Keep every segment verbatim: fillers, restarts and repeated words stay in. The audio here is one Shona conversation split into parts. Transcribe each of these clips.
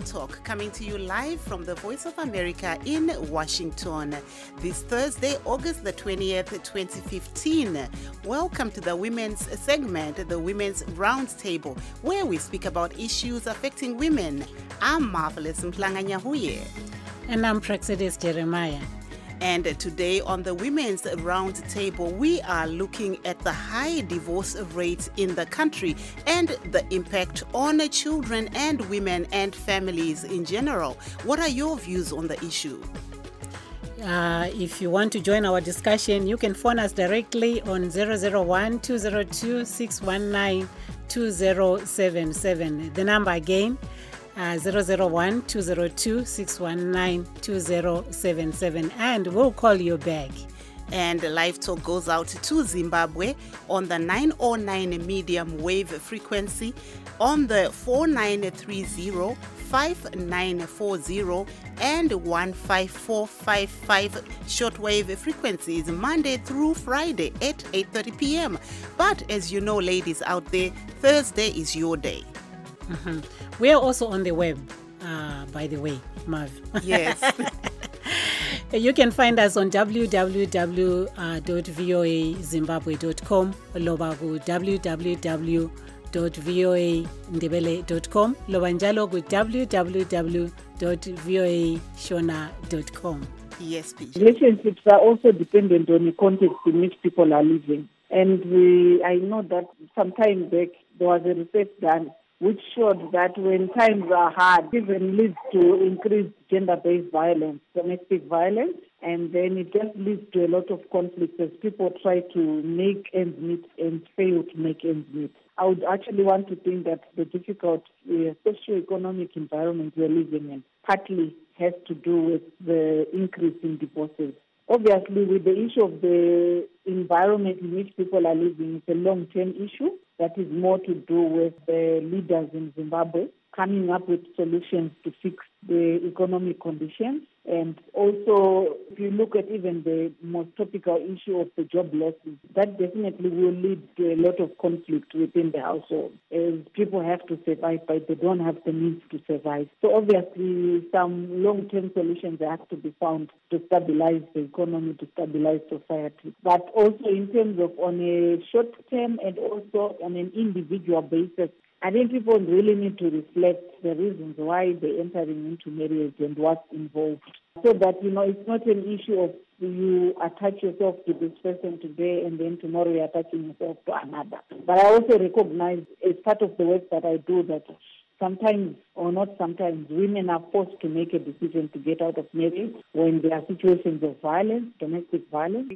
Live Talk, coming to you live from the Voice of America in Washington. This Thursday, August the twentieth, twenty fifteen. Welcome to the Women's segment, the Women's Roundtable, where we speak about issues affecting women. I'm Marvelous Mhlanga-Nyahuye. And I'm Praxidis Jeremiah. And today on the Women's Roundtable, we are looking at the high divorce rates in the country and the impact on children and women and families in general. What are your views on the issue? Uh, if you want to join our discussion, you can phone us directly on zero zero one, two zero two, six one nine, two zero seven seven. The number again, Uh, zero zero one, two zero two, six one nine, two zero seven seven, and we'll call you back. And Live Talk goes out to Zimbabwe on the nine oh nine medium wave frequency, on the four nine three zero, five nine four zero and one five four five five shortwave frequencies, Monday through Friday at eight thirty p.m. But as you know, ladies out there, Thursday is your day. Mm-hmm. We are also on the web, uh, by the way, Marv. Yes. You can find us on w w w dot voa zimbabwe dot com, loba ku w w w dot voa ndebele dot com, loba njalo ku w w w dot voa shona dot com. Yes, please. Relationships are also dependent on the context in which people are living. And we, I know that some time back there was a research done which showed that when times are hard, it even leads to increased gender-based violence, domestic violence, and then it just leads to a lot of conflicts as people try to make ends meet and fail to make ends meet. I would actually want to think that the difficult uh, socio-economic environment we're living in partly has to do with the increase in divorces. Obviously, with the issue of the environment in which people are living, it's a long-term issue that is more to do with the leaders in Zimbabwe coming up with solutions to fix the economic conditions. And also, if you look at even the most topical issue of the job losses, that definitely will lead to a lot of conflict within the household, as people have to survive, but they don't have the means to survive. So obviously, some long-term solutions have to be found to stabilize the economy, to stabilize society. But also in terms of on a short term and also on an individual basis, I think people really need to reflect the reasons why they're entering into marriage and what's involved. So that, you know, it's not an issue of you attach yourself to this person today and then tomorrow you're attaching yourself to another. But I also recognize as part of the work that I do that sometimes, or not sometimes, women are forced to make a decision to get out of marriage when there are situations of violence, domestic violence.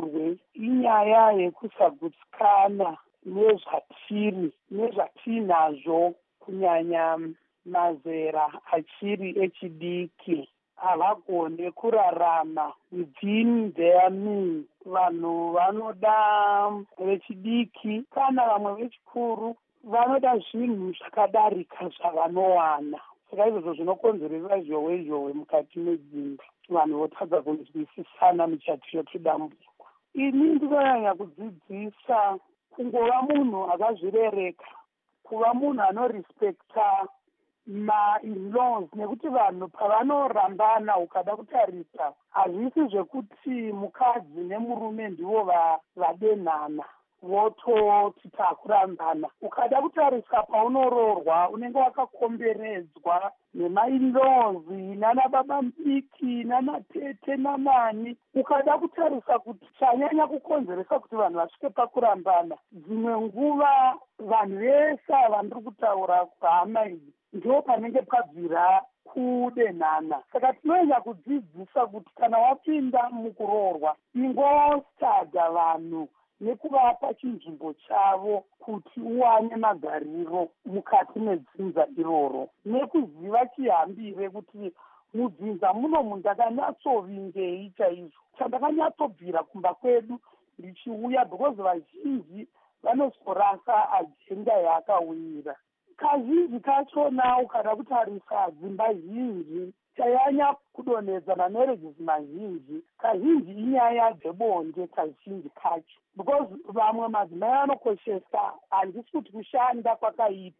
Inyaya yekusagutsikana nezvatiri nezvatinazvo kunyanya mazera achiri echidiki havagone kurarama within their means. Vanhu vanoda vechidiki kana vamwe vechikuru vanoda zvinhu zvakadarika zvavanowana. Saka izvozvo zvinokonzeresa zhowe zhowe mukati medzimba. Vanhu votadza kunzwisisana muchato yotodambuka. Ini ndinonyanya kudzidzisa kungova munhu akazvirereka, kuva munhu anorespekta ma-in-laws, nekuti vanhu pavanorambana ukada kutarisa hazvisi zvekuti mukadzi nemurume ndivo vadenhana vototi takurambana. Ukada kutarisa paunoroorwa unenge wakakomberedzwa nema-in-laws, nana baba mudiki, nana tete namani. Ukada kutarisa kuti chanyanya kukonzeresa kuti vanhu vasvike pakurambana, dzimwe nguva vanhu vese vandiri kutaura hama idzi ndo panenge pabvira kudenhana. Saka tinoenda kudzidzisa kuti kana wapinda mukuroorwa, ingostada vanhu nekuvapa chinzvimbo chavo kuti uwane magariro mukati medzinza iroro, nekuziva chihambire kuti mudzinza muno munhu ndakanyatsovingeyi chaizvo, chandakanyatsobvira kumba kwedu ndichiuya, because vazhinji vanosorasa ajenda yaakawira. Kazhinji kachona ukada kutarisa dzimba zhinji chanyanya kudonhedza mamarriages mazhinji, kazhinji inyaya dzebonde kazhinji kacho, because vamwe madzimai anokoshesa handisi kuti kushanda kwakaipa,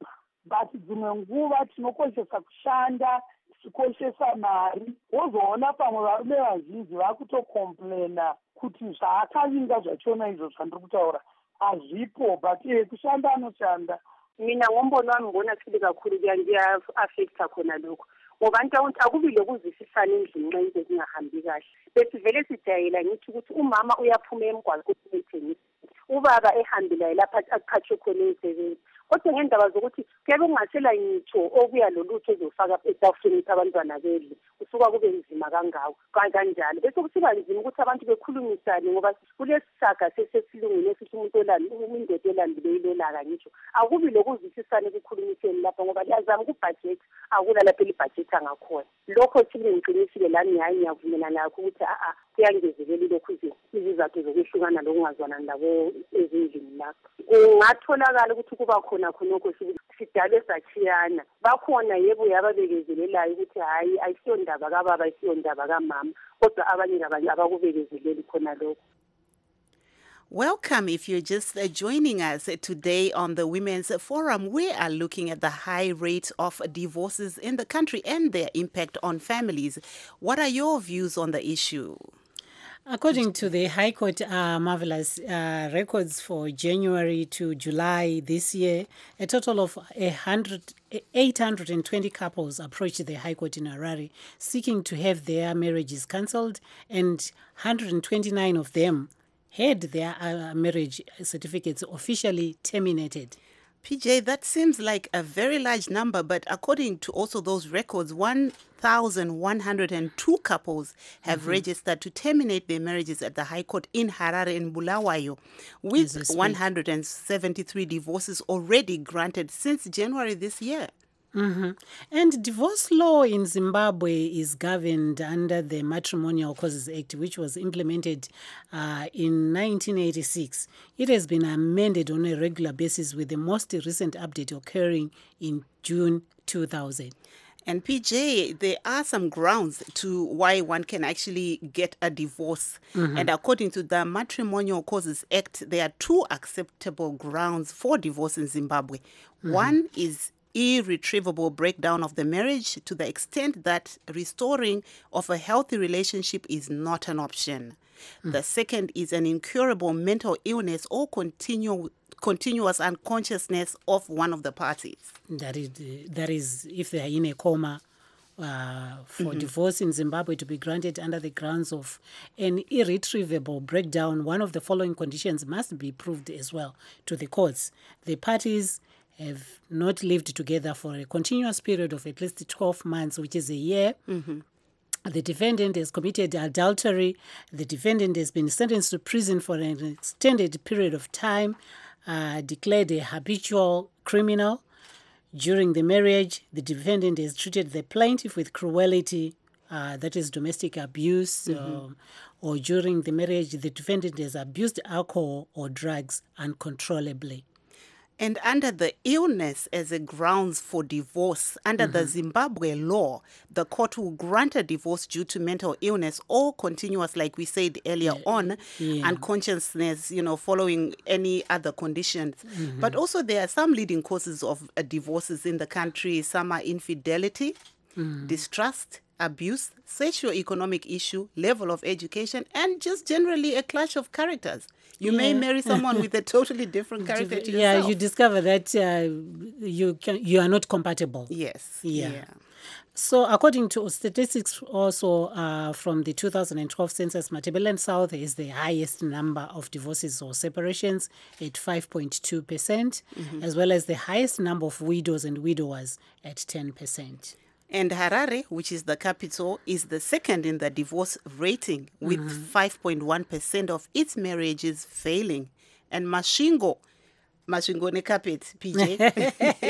but dzimwe nguva tinokoshesa kushanda tichikoshesa mari, wozoona pamwe varume vazhinji vakutokomplena kuti zvaakavinga zvachona izvo zvandiri kutaura hazvipo, but e kushanda anoshanda. Mina ngombono wami ngona sile kakhulu kuya-affecta khona lokho ngoba nto akubile ukuzwisisana endlini nxa into zingahambi kahle. Besivele sijayela ngithi ukuthi umama uyaphuma emgwaqweni ethengisa, ubaba ehambile lapha aqhatshwe khona emsebenzi. Kodwa ngendaba zokuthi kuyabe kungasela ngitsho okuya lolutho ezofaka etafuleni abantwana bedle, kusuka kube nzima kangako kanjalo. Bese kusiba nzima ukuthi abantu bekhulumisane ngoba kulesisaga sesesilungile esithi umuntu olandi umuntu olandile ilolaka ngitsho. Akubi lokuzwisisana ekukhulumiseni lapha ngoba yazama kubudget akula lapha elibudget angakhona. Lokho sile ngiqinisile lami hayi ngiyavumelana nakho ukuthi a a kuyangezelela lokhu izizathu zokwehlukana lokungazwana labo ezindlini lapha. Kungatholakala ukuthi kuba khona khonokho sidale sachiyana. Bakhona yebo yababekezelelayo ukuthi hayi ayisiyo ndaba kababa ayisiyo ndaba kamama, kodwa abanye abanye abakubekezeleli khona lokho. Welcome. If you're just uh, joining us today on the Women's Forum, we are looking at the high rate of divorces in the country and their impact on families. What are your views on the issue? According to the High Court, uh, marvelous uh, records for January to July this year, a total of eight hundred twenty couples approached the High Court in Harare seeking to have their marriages cancelled, and one hundred twenty-nine of them had their uh, marriage certificates officially terminated. P J, that seems like a very large number, but according to also those records, one thousand one hundred two couples have mm-hmm. registered to terminate their marriages at the High Court in Harare and Bulawayo, with one hundred seventy-three divorces already granted since January this year. Mm-hmm. And divorce law in Zimbabwe is governed under the Matrimonial Causes Act, which was implemented uh, in nineteen eighty-six. It has been amended on a regular basis, with the most recent update occurring in June two thousand. And P J, there are some grounds to why one can actually get a divorce. Mm-hmm. And according to the Matrimonial Causes Act, there are two acceptable grounds for divorce in Zimbabwe. Mm-hmm. One is irretrievable breakdown of the marriage to the extent that restoring of a healthy relationship is not an option. Mm. The second is an incurable mental illness or continu- continuous unconsciousness of one of the parties. That is, that is if they are in a coma. Uh, for mm-hmm. divorce in Zimbabwe to be granted under the grounds of an irretrievable breakdown, one of the following conditions must be proved as well to the courts. The parties have not lived together for a continuous period of at least twelve months, which is a year. Mm-hmm. The defendant has committed adultery. The defendant has been sentenced to prison for an extended period of time, uh, declared a habitual criminal. During the marriage, the defendant has treated the plaintiff with cruelty, uh, that is domestic abuse, mm-hmm. um, or during the marriage, the defendant has abused alcohol or drugs uncontrollably. And under the illness as a grounds for divorce, under mm-hmm. the Zimbabwe law, the court will grant a divorce due to mental illness or continuous, like we said earlier yeah. on, yeah. unconsciousness, you know, following any other conditions. Mm-hmm. But also there are some leading causes of uh, divorces in the country. Some are infidelity, mm-hmm. distrust, abuse, socio-economic issue, level of education, and just generally a clash of characters. You yeah. may marry someone with a totally different character to yeah, yourself. Yeah, you discover that uh, you can, you are not compatible. Yes. Yeah. yeah. So according to statistics also uh, from the two thousand twelve census, Matabeleland South is the highest number of divorces or separations at five point two percent, mm-hmm. as well as the highest number of widows and widowers at ten percent. And Harare, which is the capital, is the second in the divorce rating with mm-hmm. five point one percent of its marriages failing. And Mashingo, Mashingo Nekapet, P J,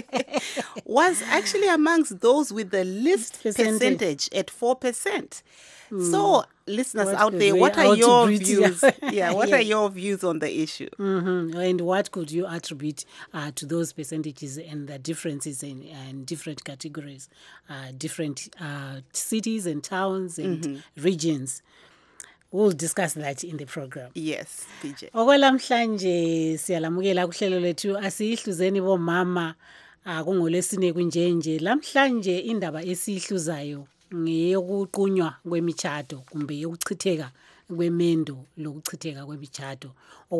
was actually amongst those with the least percentage, percentage at four percent. Mm. So, listeners what out there, what are your views? yeah, what yeah. are your views on the issue? Mm-hmm. And what could you attribute uh, to those percentages and the differences in, in different categories, uh, different uh, cities and towns and mm-hmm. regions? We'll discuss that in the program. Yes, P J. Okwalamhlanje siyalamukela kuhlelo lethu asiyihluzeni bomama akungolesine kunjenje. Lamhlanje indaba esihluzayo ngeyokuqunywa kwemichato kumbe yokuchitheka kwemendo lokuchitheka kwemichato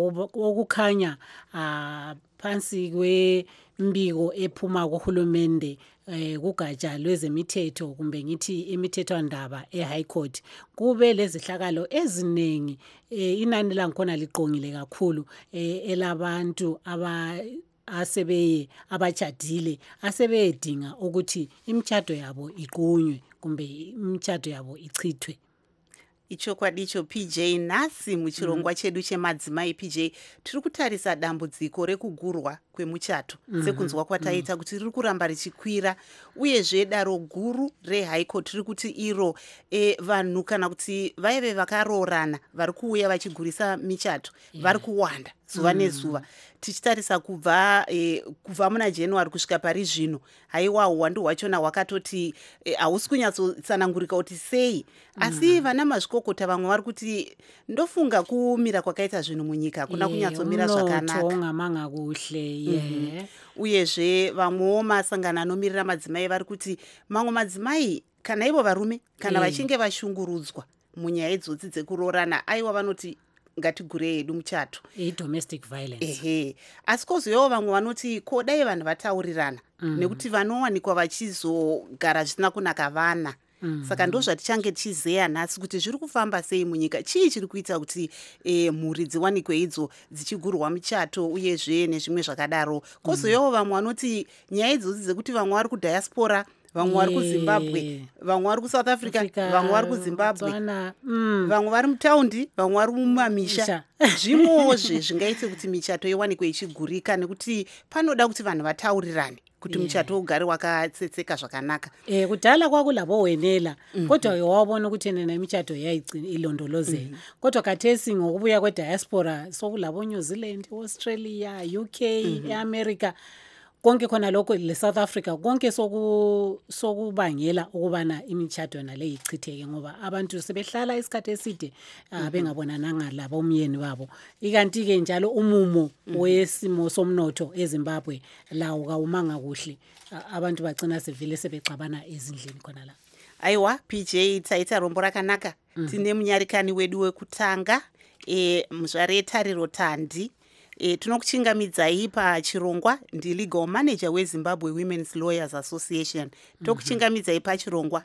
okukhanya uh, phansi kwembiko ephuma kuhulumende eh, kugatsha lwezemithetho kumbe ngithi imithethwandaba e-High Court kube lezihlakalo eziningi eh, inani langkhona liqongile kakhulu eh, elabantu aba asebeye abachadile asebeyedinga ukuthi imitshato yabo iqunywe kumbe imitshato yabo ichithwe. Ichokwadi icho P J nhasi muchirongwa mm. chedu chemadzimai P J tiri kutarisa dambudziko rekugurwa kwemuchato mm -hmm. sekunzwa kwataita mm. kuti riri kuramba richikwira uyezve daro guru reHigh Court riri kuti iro e, vanhu kana kuti vaive vakaroorana vari kuuya vachigurisa michato yeah. vari kuwanda zuva mm. nezuva tichitarisa kubva e, kubva muna January kusvika pari zvino haiwa uwandu hwachona hwakatoti hausi e, kunyatsotsanangurika kuti sei mm. asi vana mazvikokota vamwe vari kuti ndofunga kumira kwakaita zvinhu munyika kuna yeah, kunyatsomira zvakanaka manga kuhle yeah. mm -hmm. uyezve vamwewo masangano anomirira madzimai vari kuti mamwe madzimai kana ivo varume kana yeah. vachinge vashungurudzwa munyaya idzodzi dzekuroorana aiwa vanoti ngatigure yedu muchato domestic violence ehe asi kozoyawo vamwe vanoti ko dai vanhu vataurirana mm. nekuti vanowanikwa vachizogara zvisina kunaka vana Mm. saka ndo zvatichange tichizeya nhasi kuti zviri kufamba sei munyika chii chiri kuita kuti e, mhuri dziwanikwe idzo dzichigurwa michato uyezve nezvimwe zvakadaro kozoyawo mm. vamwe vanoti nyaya idzodzi dzekuti vamwe vari kudiaspora vamwe vari yeah. kuZimbabwe vamwe vari kuSouth Africa, Africa vamwe vari kuZimbabwe mm. vamwe vari mutaundi vamwe vari mumamisha zvimwozve zvingaite kuti michato iwanikwe ichigurika nekuti panoda kuti vanhu vataurirane kuti yeah. muchato ugare wakatsetseka zvakanaka eh kudala kwakulabo wenela mm -hmm. kodwa wawabona ukuthi nena imichato yayilondolozeka mm -hmm. kodwa kathesi ngokubuya kwediaspora sokulabo New Zealand, Australia, U K, mm -hmm. eAmerica konke khona lokho leSouth Africa konke soku sokubangela ukubana imichato nale ichitheke ngoba abantu sebehlala isikhathi eside mm -hmm. bengabonananga labo umyeni babo ikanti ke njalo umumo mm -hmm. wesimo somnotho eZimbabwe lawo kawumanga kuhle abantu bagcina sevele sebexabana ezindlini khona la aiwa P J tsaita rombo rakanaka mm -hmm. tine munyarikani wedu wekutanga e muzvaretariro Tandi E, tinokuchingamidzai pachirongwa ndi legal manager weZimbabwe Women's Lawyers Association tokuchingamidzai pachirongwa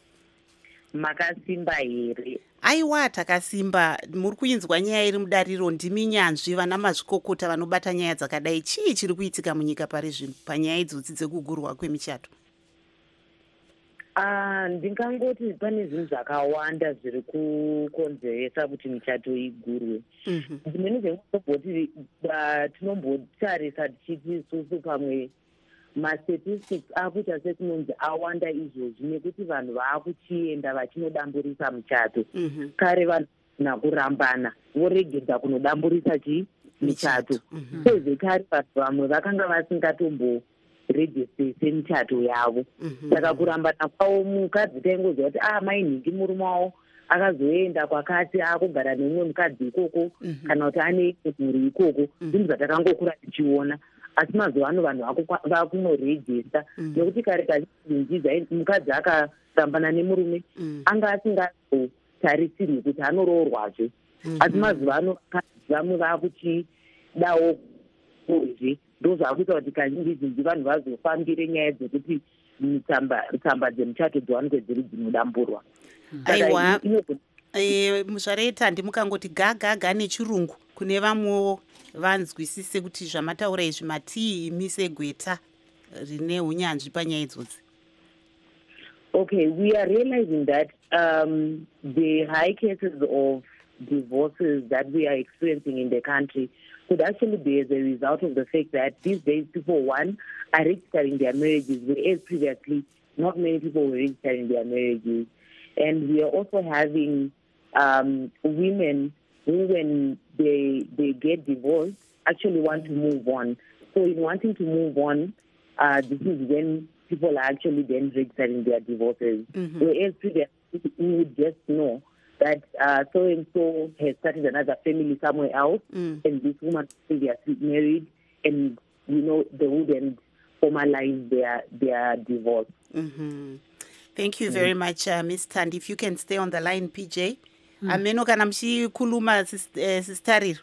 makasimba here aiwa takasimba muri kuinzwa nyaya iri mudariro ndimi nyanzvi vana mazvikokota vanobata nyaya dzakadai chii chiri kuitika munyika pari zvino panyaya idzodzi dzekugurwa kwemichato Uh, ndingangoti pane zvinhu zvakawanda zviri kukonzeresa kuti michato igurwe dzimweni dzengoti tinombotarisa tichiti isusu pamwe mastatistics akuita sekunonzi awanda izvozvi nekuti vanhu vaakuchienda vachinodamburisa michato mm -hmm. kare vanhu nakurambana voregedza kunodamburisa chi michato sezvekare vanhu vamwe vakanga vasingatombo registry semichato yavo saka kurambana kwavo mukadzi taingoziva kuti ah mainhingi murume wavo akazoenda kwakati akugara neumwe mukadzi ikoko kana kuti ane mhuri ikoko zvinhu zvatakangokura tichiona asi mazuva ano vanhu vakunoregista nekuti kare kazhinji mukadzi akarambana nemurume anga asingazotarisirwi kuti anoroorwazve asi mazuva ano vamwe vakuchidawo kuzve ndo zvakuita kuti kazhinji zhinji vanhu vazofambire nyaya dzekuti tsamba dzemuchato dziwanikwe dziri dzinodamburwa aiwa e, muzvareta ndimukangoti gagaga nechirungu kune vamwewo vanzwisise kuti zvamataura izvi matii imi segweta rine unyanzvi panyaya idzodzi okay we are realizing that um, the high cases of divorces that we are experiencing in the country could actually be as a result of the fact that these days people, one, are registering their marriages, whereas previously not many people were registering their marriages. And we are also having um, women who, when they they get divorced, actually want to move on. So in wanting to move on, uh, this is when people are actually then registering their divorces. Mm-hmm. Whereas previously we would just know that uh, so-and-so has started another family somewhere else, mm. and this woman previously married, and, you know, they wouldn't formalize their their divorce. Mm-hmm. Thank you very mm. much, uh, Miss Tandi. If you can stay on the line, P J. Mm. Ameno kana mchikuluma sistarir.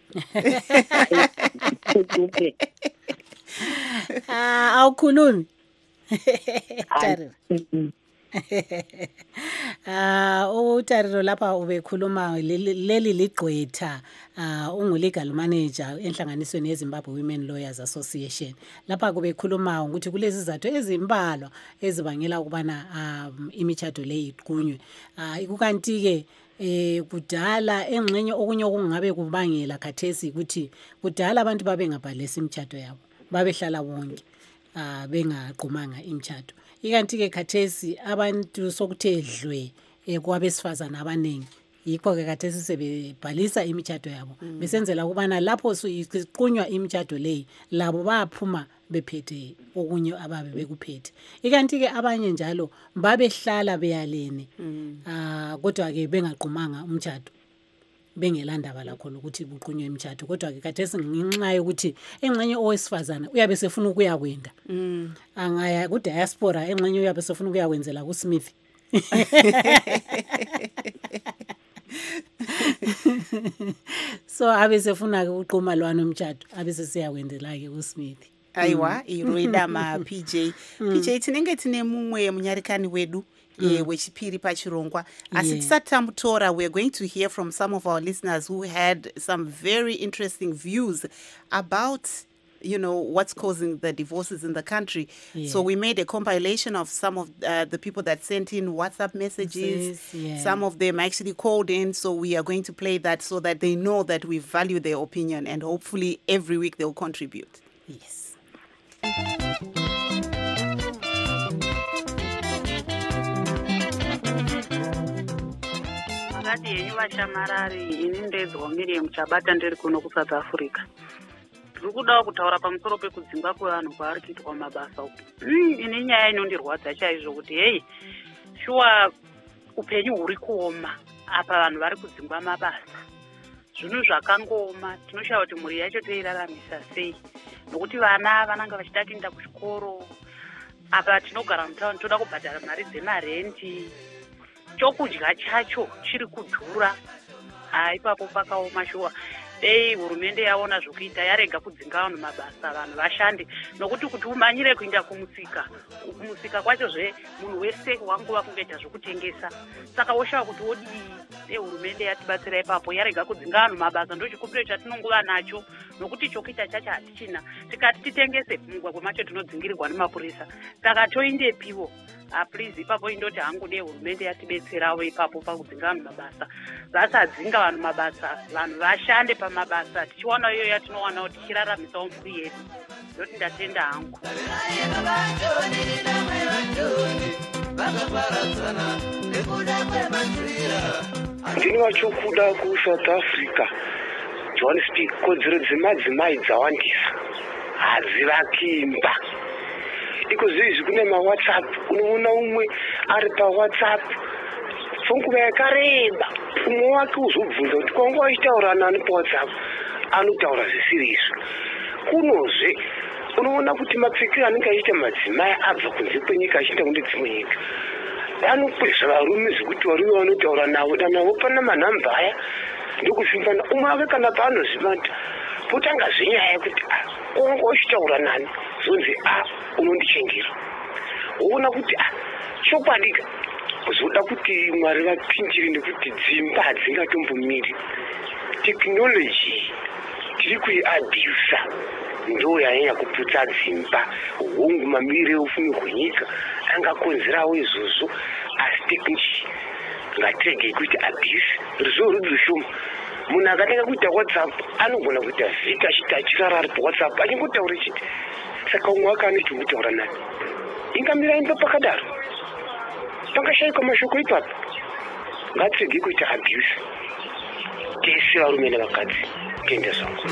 Ah, awukhulumi. Tariro. Ah, uTariro lapha ubekhuluma leli ligqwetha ah ungu-legal manager enhlanganisweni yeZimbabwe Women Lawyers Association. Lapha kubekhuluma ukuthi kulezi izathu ezimbalwa ezibangela ukubana um, imitshato le iqunywe. Ah ikukanti ke eh kudala engxenye okunye okungabe kubangela khathesi ukuthi kudala abantu babengabhalisa imitshato yabo. Babehlala bonke ah bengaqhumanga imitshato. Ikanti ke khathesi abantu sokuthe dlwe kwabesifazana abaningi yikho ke khathesi sebebhalisa imitshato yabo mm. besenzela ukubana lapho siqunywa imitshato leyi labo baphuma bephethe okunye ababe bekuphethe. Ikanti ke abanye njalo babehlala beyalene mm. ah kodwa ke bengaqhumanga umtshato bengelandaba lakho ukuthi kuqunywe imitshato. Kodwa ke khathesi nginxa yokuthi engxenye owesifazana uyabe sefuna ukuya kwenda mm. angaya ku diaspora engxenye uyabe sefuna ukuya kwenzela ku Smith. So abe sefuna ukuqhuma lwana umtshato abe sesiyakwendela ke ku Smith. Aiwa iroida ma P J. Mm. P J tinenge tine mumwe munyarikani wedu Mm. wechipiri pachirongwa asi tisati tamutora. We're going to hear from some of our listeners who had some very interesting views about you know what's causing the divorces in the country. Yeah. So we made a compilation of some of uh, the people that sent in WhatsApp messages. Yeah. Some of them actually called in, so we are going to play that so that they know that we value their opinion, and hopefully every week they'll contribute. Yes. Ngati yenyu vashamarari ini ndedzwa Miriam Chabata ndiri kuno ku South Africa. Ndiri kudawo kutaura pamusoro pekudzingwa kwevanhu kwaari kuitwa mabasa uku. Mm, ini nyaya inondirwadza chaizvo kuti hey, shuwa upenyu huri kuoma apa vanhu vari kudzingwa mabasa. Zvinhu zvakangoma, tinoshaya kuti mhuri yacho toiraramisa sei. Nokuti vana vananga vachida kuenda kuchikoro. Apa tinogara mutaundi toda kubhadhara mari dzemarendi. Chokudya chacho chiri kudhura. Ah ipapo pakaoma shuwa. Dei hurumende yaona zvokuita yarega kudzinga vanhu mabasa vanhu vashande nokuti kuti umanyire kuenda kumusika kumusika kwacho zve munhu wese wanguva kungaita zvokutengesa saka woshawa kuti wodii dei hurumende yatibatsira ipapo yarega kudzinga vanhu mabasa ndochikumbiro chatinongova nacho nokuti chokuita chacho hatichina tikati titengese mugwagwa macho tinodzingirirwa nemapurisa saka toindepiwo Ah, please ipapo indoti hangu dei hurumende yatibetserawo ipapo pakudzinga vanhu mabasa vasadzinga vanhu mabasa vanhu vashande pamabasa tichiwana iyo yatinowana tichiraramisawo mhuri yedu ndoti ndatenda hangu. Ndini vachokuda ku South Africa Johannesburg kodzero dzemadzimai dzawandisa hadzivakimba iko zvizi kune maWhatsApp unoona umwe ari paWhatsApp funguva yakareba umwe wake uzobvunza kuti kwanga wachitaura nani paWhatsApp anotaura zvisiri izvo kunozve unoona kuti mapfekero anenge achiita madzimai abva kunze kwenyika achienda kune dzimwe nyika anokwezva varume zvekuti varume vanotaura navo danavo pana manhamba aya ndokufimfana umwe ake kana paanoziva kuti potanga zvenyaya yekuti kwanga wachitaura nani zonzi a unondichenjera woona kuti a chokwadika zoda kuti mwari vapinjire nekuti dzimba hadzingatombomiri tekinoloji tiri kuiabhusa ndo yanyanya kuputsa dzimba hongu mamirire ufumi hwenyika angakonzerawo izvozvo asi tekinoloji ngatirege kuita abhusi ruzivo rudzi shoma munhu akatanga kuita WhatsApp anogona kuita vhiki achiti achirara ari paWhatsApp achingotaura chiti saka umwe wake anoita kutaura nani ingamira imba pakadaro pangashayikwa mashoko ipapo ngatirege kuita abhusi tese varume nevakadzi tenda zvangu.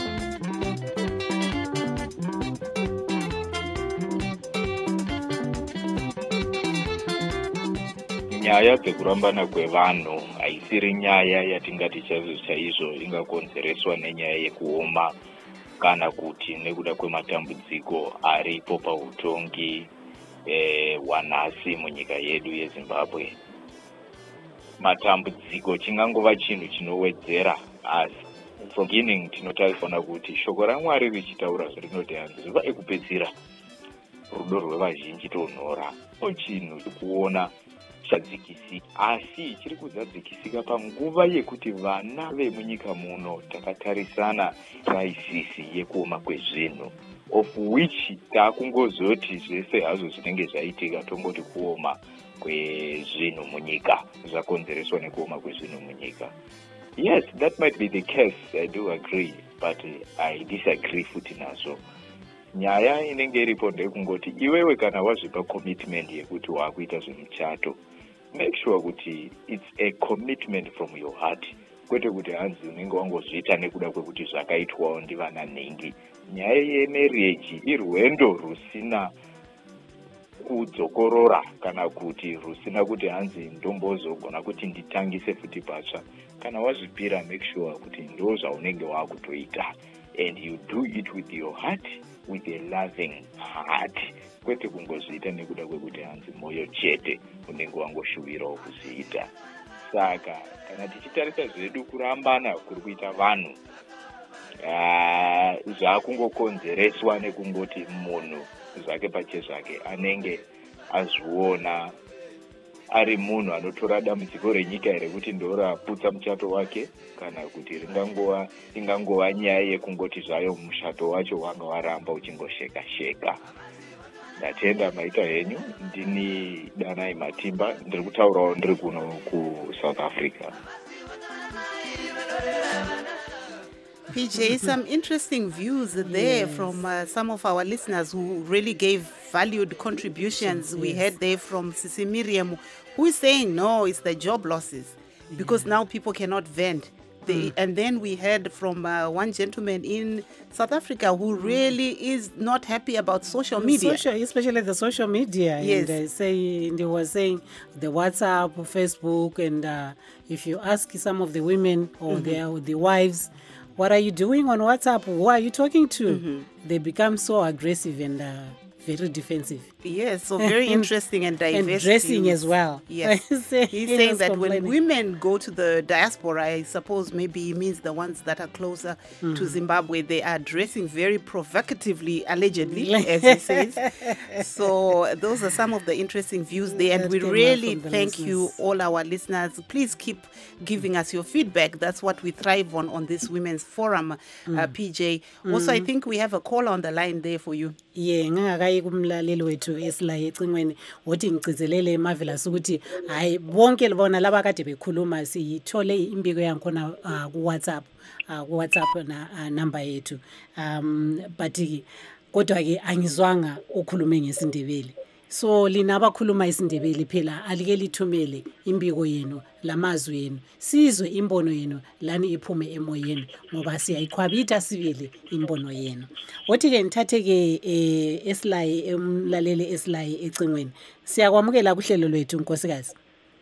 Nyaya dzekurambana kwevanhu haisiri nyaya yatingati chaizvo chaizvo ingakonzereswa nenyaya yekuoma kana kuti nekuda kwematambudziko aripo pautongi eh, wanhasi munyika yedu yeZimbabwe. Matambudziko chingangova chinhu chinowedzera asi from beginning tinotarisana kuti shoko raMwari richitaura zvinoti hanzi zuva ekupedzisira rudo rwevazhinji tonhora. Chinhu chikuona chadzikisika asi chiri kudzadzikisika panguva yekuti vana vemunyika muno takatarisana kraisisi yekuoma kwezvinhu of which takungozoti zvese hazvo zvinenge zvaitika tongoti kuoma kwezvinhu munyika zvakonzereswa nekuoma kwezvinhu munyika. Yes, that might be the case, I do agree, but uh, I disagree futi nazvo. Nyaya inenge iripo ndekungoti iwewe kana wazvipa commitment yekuti wakuita zvemuchato, make sure kuti it's a commitment from your heart, kwete kuti hanzi unenge wangozviita nekuda kwekuti zvakaitwawo ndivana nhengi. Nyaya yemarriage irwendo rusina kudzokorora kana kuti rusina kuti hanzi ndombozogona kuti nditangise futi patsva. Kana wazvipira, make sure kuti ndo zvaunenge wakutoita, and you do it with your heart, with a loving heart, kwete kungozviita nekuda kwekuti hanzi moyo chete unenge wangoshuvirawo kuzviita. Saka kana tichitarisa zvedu kurambana kuri kuita vanhu uh, zvakungokonzereswa nekungoti munhu zvake pache zvake anenge azviona ari munhu anotora dambudziko renyika rekuti ndoraputsa muchato wake, kana kuti ringangova ingangova nyaya yekungoti zvayo mushato wacho wanga waramba uchingosheka sheka. Ndatenda maita henyu. Ndini Danai Matimba, ndiri kutaurawo ndiri kuno kuSouth Africa. P J, some interesting views there yes. from uh, some of our listeners who really gave valued contributions. Yes. We heard there from Sisi Miriam, who is saying, no, it's the job losses, because yeah. now people cannot vent. They, mm. And then we heard from uh, one gentleman in South Africa who really is not happy about social media. Social, especially the social media. Yes. And, uh, say, and they were saying the WhatsApp, Facebook, and uh, if you ask some of the women or mm-hmm. their, the wives, what are you doing on WhatsApp? Who are you talking to? Mm-hmm. They become so aggressive and uh, very defensive. Yes, so very interesting and diverse. And dressing views. As well. Yes. He's saying that when women go to the diaspora, I suppose maybe he means the ones that are closer mm-hmm. to Zimbabwe, they are dressing very provocatively, allegedly, as he says. So those are some of the interesting views there. And that we really thank listeners. you, all our listeners. Please keep giving us your feedback. That's what we thrive on on this Women's Forum, mm. uh, P J. Mm. Also, I think we have a call on the line there for you. Yeah, ngakayi kumlaleli wethu esila ecingweni wothi ngicizelele Marvelous ukuthi hayi bonke libona laba kade bekhuluma siyithole imbiko yankhona uh, ku WhatsApp uh, ku WhatsApp na uh, number yethu um but kodwa ke angizwanga ukhulume ngesindebele. So lina abakhuluma isindebele phela alike lithumele imbiko yenu lamazwi yenu sizwe imbono yenu lani iphume emoyeni ngoba siyayikhwabitha sibili imbono yenu. Wothi ke nithathe ke eh, esilayi emlalele esilayi ecingweni. Siyakwamukela kuhlelo lwethu nkosikazi.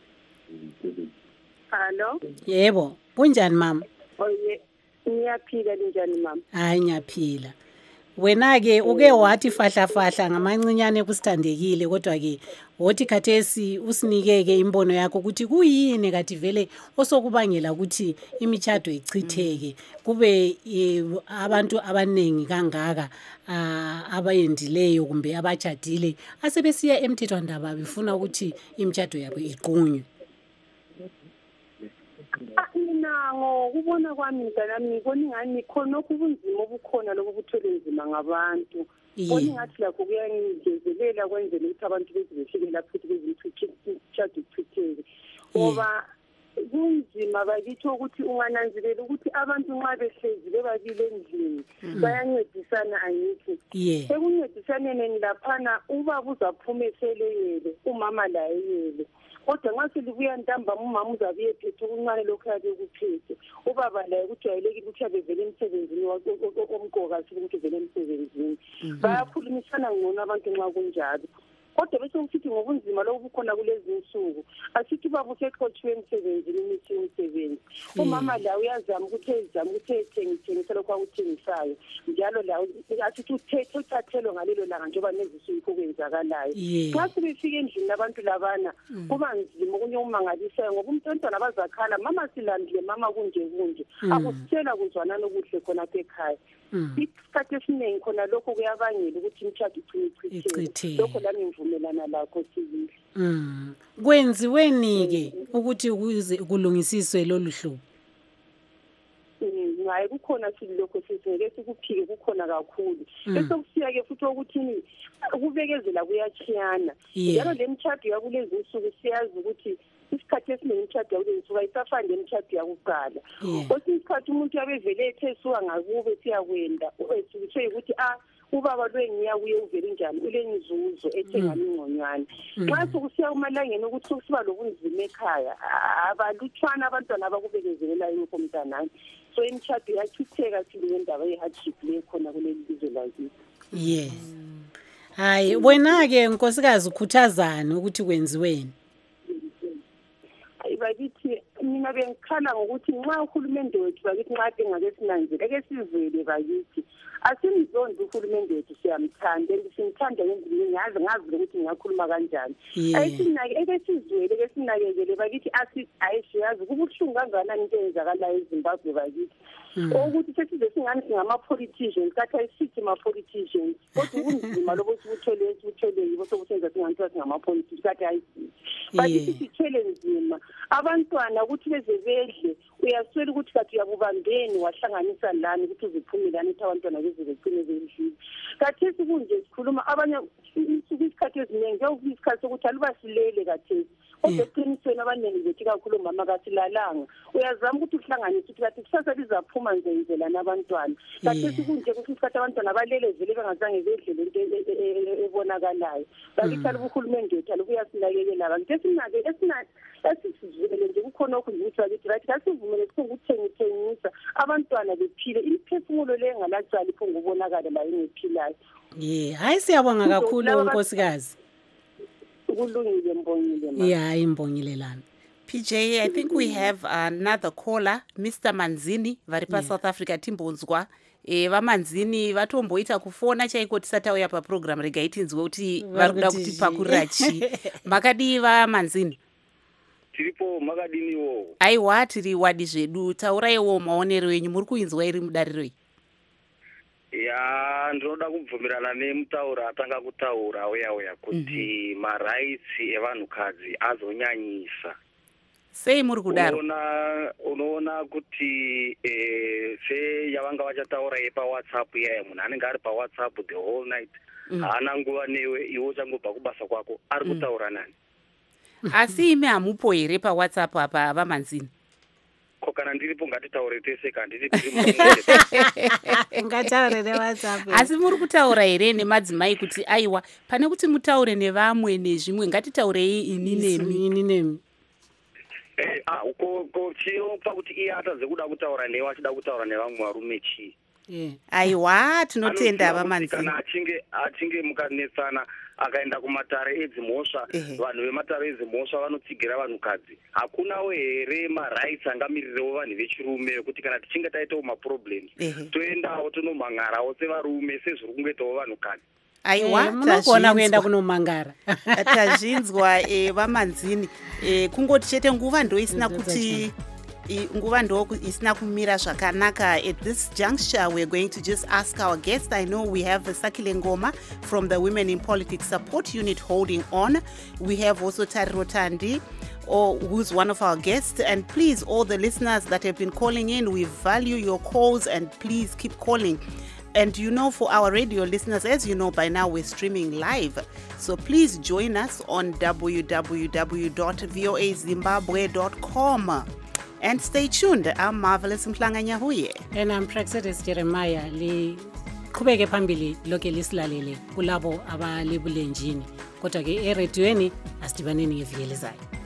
Hello. Yebo, kunjani mama? Oye, ngiyaphila njani mama? Hayi ngiyaphila. Wena ke uke wathi fahla fahla ngamancinyane kusithandekile kodwa ke wothi khathesi usinikeke imbono yakho ukuthi kuyini kathi vele osokubangela ukuthi imichado ichitheke kube e, abantu abanengi kangaka abayendileyo kumbe abachadile asebesiya emthethwandaba befuna ukuthi imichado yabo iqunywe. Mina ngokubona kwami mntanami ngibona ingani khona okubunzima obukhona lokubuthwele nzima ngabantu. Bona ngathi lakho kuyangezelela kwenzela ukuthi abantu bezibehlekela futhi bezimthuthuthele ichitheke. Ngoba kunzima bakithi ukuthi ungananzelela ukuthi abantu nxa behlezi bebabili endlini bayancedisana angithi. Ekuncedisaneni laphana ubaba uzaphuma eseleyele umama la eyele. Kodwa nxa selibuya ntambama umama uzabe ephethe ukuncane lokho yabe kuphethe ubaba laye kujwayelekile ukuthi abevele emsebenzini omqoka ukuthi vele emsebenzini bayakhulumisana ngcono abantu nxa kunjalo. kodwa bese usithi ngobunzima lobukhona kulezi insuku asithi baba useqothwe emsebenzini imithi umsebenzi umama la uyazama ukuthi ezama ukuthi ethengise lokho akuthengisayo njalo la asithi uthethe uthathelo ngalelo langa njengoba nezisuku kwenzakalayo xa sibefika endlini abantu labana kuba nzima okunye umangalisayo ngoba umntwana abazakhala mama silandile mama kunje kunje akusitshela kuzwanana okuhle khona ekhaya isikhathi esiningi khona lokho kuyabangela ukuthi imthatho ichitheke lokho lami ngivumelana lakho sibili. Mm. Kwenziweni-ke ukuthi ukuze kulungisiswe lolu hlubo? Ngaye kukhona silokho sizeke sikuphike kukhona kakhulu. Bese kusiya-ke futhi ukuthi ukubekezela kuyachiyana. Njalo le mthatho yakulezi insuku siyazi ukuthi isikhathi esiningi imthatho yakulezi insuku ayisafani nemthatho yakuqala. Kwesinye isikhathi umuntu yabevele ethe suka ngakube siyakwenda usuke ukuthi ah ubaba lwengiya kuye uvele njani ulenzuzo ethengana ingconywana nxa sokusiya umalangeni ukuthi kusiba lobunzima ekhaya abaluthwana abantwana abakubekezelela yonke umntanami so imthatho yachitheka sile ndaba ye-hardship le khona kuleli lizwe lakithi. Yes. Hayi wena-ke nkosikazi ukhuthazana ukuthi kwenziweni? Bakithi mina bengikhala ngokuthi nxa uhulumende wethu bakithi nxa engake sinanzele eke sizele bakithi asimzondi uhulumende wethu siyamthanda simthanda ngendlela ngazi ngazi ukuthi ngiyakhuluma kanjani ayisinake eke sizwele eke sinakekele bakithi asi ayisiyazi kubuhlungu kangakanani into eyenzakalayo eZimbabwe bakithi ukuthi sesize singani singama-politicians kathi ayisithi ma-politicians kodwa kunzima lobo sikuthole sikuthole yibo sokusenza singanithiwa singama-politicians kathi ayisithi bakithi sithele nzima abantwana ukuthi beze bedle uyaswela ukuthi kathi uyabubambeni wahlanganisa lani ukuthi uziphume lani ukuthi abantwana beze begcine bedlile kathesi kunje sikhuluma abanye isikhathi eziningi kuyawufika isikhathi sokuthi alubasilele kathesi kodwa eqinisweni abaningi bethi kakhulu mama kasilalanga uyazama ukuthi uhlanganise ukuthi kathi kusasa lizaphuma nzenzelani abantwana kathesi kunje kufika isikhathi abantwana balele vele bengazange bedle lento ebonakalayo bakithi alubuhulumende wethu alubuyasinakekela abantu esinake esinake esizivele nje kukhona okunjukuthi bakithi right kasivumele ukuthengithengisa abantwana bephile imiphefumulo le engalacala iphunga ubonakala la engephilayo. Yeah, hayi siyabonga kakhulu nkosikazi. Kulungile mbongile ma. Yeah, imbongile lana. P J, I think we have another caller, Mister Manzini, vari pa South Africa timbonzwa. Eh vamanzini vatomboita kufona chaiko tisati auya pa program rega itinzwe kuti vari kuda kuti pakurachi. Makadi vamanzini. Tiripo makadiniwo. Aiwa tiri wadi zvedu tauraiwo maonero enyu muri kuinzwa iri mudariroi. Ya ndinoda kubvumirana nemutauro atanga kutaura oya oya kuti mm-hmm. maraitsi evanhukadzi azonyanyisa. Sei muri kudaro? Unoona unoona kuti eh se yavanga vachataura yepa WhatsApp yaya munhu anenge ari pa WhatsApp the whole night haana mm. nguva newe iwo changobva kubasa kwako ari mm. kutaura nani. Asi ime hamupo here pa WhatsApp apa vamanzini? Ko kana ndiripo ngatitaure tese kandiri kuti ngataure ne WhatsApp. Asi muri kutaura here nemadzimai kuti aiwa pane kuti mutaure nevamwe nezvimwe ngatitaurei ini nemi ini nemi. Eh ah uko ko chiro pakuti iye ataze kuda kutaura newe achida kutaura nevamwe varume chi. Yeah. Aiwa tinotenda vamanzini. Kana achinge achinge mukanetsana akaenda kumatare edzimhosva vanhu vematare edzimhosva vanotsigira vanhukadzi hakunawo here marights angamirirewo vanhu vechirume kuti kana tichinge taitawo maproblems toendawo tonomhangarawo sevarume sezviri kungoitawo vanhukadzi. Aiwa munogona kuenda kunomhangara. Tazvinzwa vamanzini kungoti chete nguva ndo isina kuti nguva ndo isina kumira zvakanaka. At this juncture we're going to just ask our guest. I know we have Sakile Ngoma from the Women in Politics Support Unit holding on. We have also Tariro Tandi, or who's one of our guests. And please, all the listeners that have been calling in, we value your calls and please keep calling. And you know, for our radio listeners, as you know by now, we're streaming live. So please join us on w w w dot v o a zimbabwe dot com. And stay tuned. I'm Marvelous Mhlanga Nyahuye. And I'm Praxedis Jeremiah. Li kubeke phambili lokho lisilalele kulabo abalibulenjini. Kodwa ke eredweni asidibaneni ngeviki elizayo.